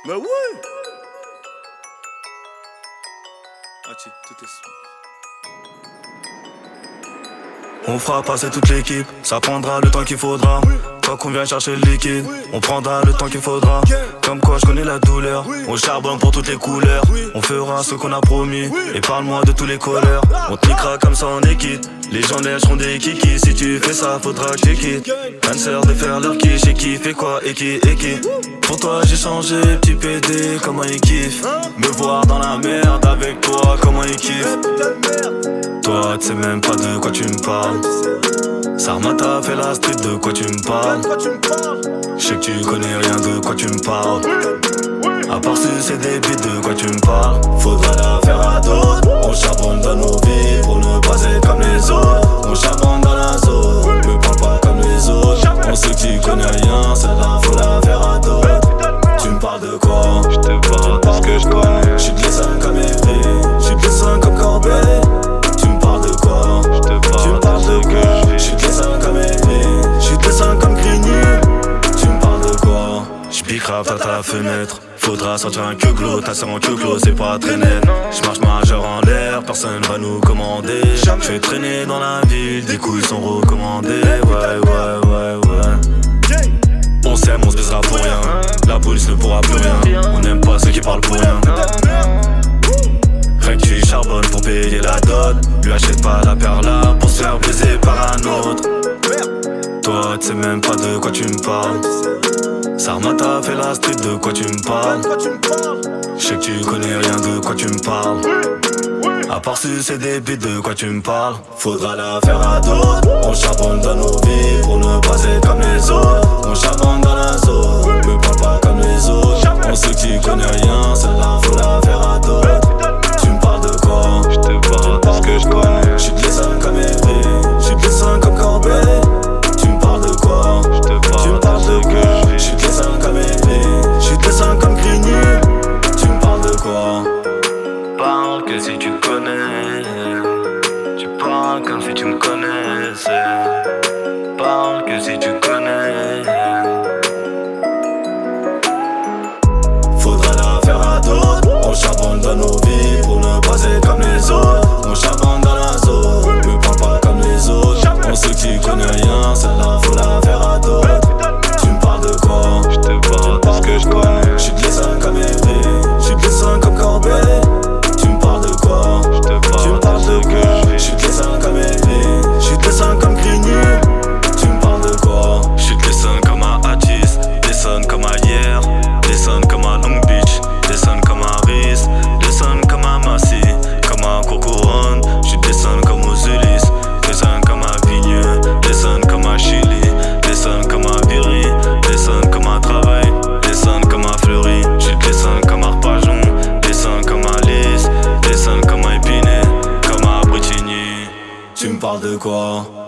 Bah ouais. Ah tiens, tout est... On fera passer toute l'équipe, ça prendra le temps qu'il faudra. Quand on vient chercher le liquide, on prendra le temps qu'il faudra. Comme quoi je connais la douleur, on charbonne pour toutes les couleurs. On fera ce qu'on a promis, et parle-moi de tous les colères. On te niquera comme ça on est quitte. Les gens lècheront des kikis, si tu fais ça faudra que tu quittes. Cancer de faire leur quiche, et qui fait quoi, et qui. Pour toi j'ai changé, petit PD, comment il kiffe. Me voir dans la merde avec toi, comment il kiffe. Toi tu sais même pas de quoi tu me parles. Sarmata fait la street, de quoi tu me parles. Je sais que tu connais rien, de quoi tu me parles. À part c'est des beats, de quoi tu me parles. Faudra la faire à d'autres. On charbonne dans nos vies pour ne pas être comme les autres. On charbonne dans la zone, me parle pas comme les autres. On sait que tu connais rien, celle-là faut la faire à d'autres. Tu me parles de quoi? Je te parle de ce que je connais. J'suis de l'essaim comme Evry, j'suis de l'essaim comme Corbeil. Tu me parles de quoi? Je te parle de ce que je vis. J'suis de l'essaim comme Evry, j'suis de l'essaim comme Grigny. Tu me parles de quoi? J'picrave à ta fenêtre. Faudra sortir un queuglo, ta sœur en queuglo, c'est pas très net. J'marche majeur en l'air, personne va nous commander. J'fais traîner dans la ville, des couilles sont recommandées. Ouais. On s'aime, on se baisera pour rien. La police ne pourra plus rien. On n'aime pas ceux qui parlent pour rien. Rien que tu charbonnes pour payer la dot. Lui achète pas la perla pour se faire baiser par un autre. Toi tu sais même pas de quoi tu me parles. Sarmata fait la street, de quoi tu me parles. Je sais que tu connais rien, de quoi tu me parles. À part c'est des beats, de quoi tu me parles. Faudra la faire à d'autres. On charbonne dans nos vies pour ne pas être comme les autres. On charbonne dans la zone, me parle pas comme les autres. On sait que tu connais rien, celle-là faut la faire à d'autres. Tu me parles de quoi? Je te parle de ce que je connais. J'suis de l'essaim comme Evry, j'suis de l'essaim comme Corbeil. Tu me parles de quoi? Je te parle de ce que je vis. J'suis de l'essaim comme Evry, j'suis de l'essaim comme Grigny. Tu me parles de quoi? Parle que si tu connais. Tu parles comme si tu me connaissais. Parle que si tu connais. Faudra la faire à d'autres. On charbonne dans nos vies pour ne pas être comme les autres. On charbonne dans la zone, me parle pas comme les autres. On sait que tu connais rien, celle-là faut la faire à d'autres. Tu me parles de quoi? Je te parle de ce que je connais. J'suis de l'essaim comme Evry, j'suis de l'essaim comme Corbeil. Tu me parles de quoi? Je te Tu me parle parles de de ce que quoi? je vis. J'suis de l'essaim comme Evry, j'suis de l'essaim comme Grigny. Tu me parles de quoi? J'suis de l'essaim comme à Atis, l'essaim comme à hier, l'essaim comme à Long Beach, l'essaim comme à Riz, l'essaim comme à Massy, comme à Cocoron. J'suis de l'essaim comme aux Ulysses, l'essaim comme à Vigneux, l'essaim comme à Chili, l'essaim comme à Viry, l'essaim comme à Travail, l'essaim comme à Fleury. J'suis de l'essaim comme à Arpajon, l'essaim comme à Lys, l'essaim comme à Épinay, comme à Bretigny. Tu me parles de quoi?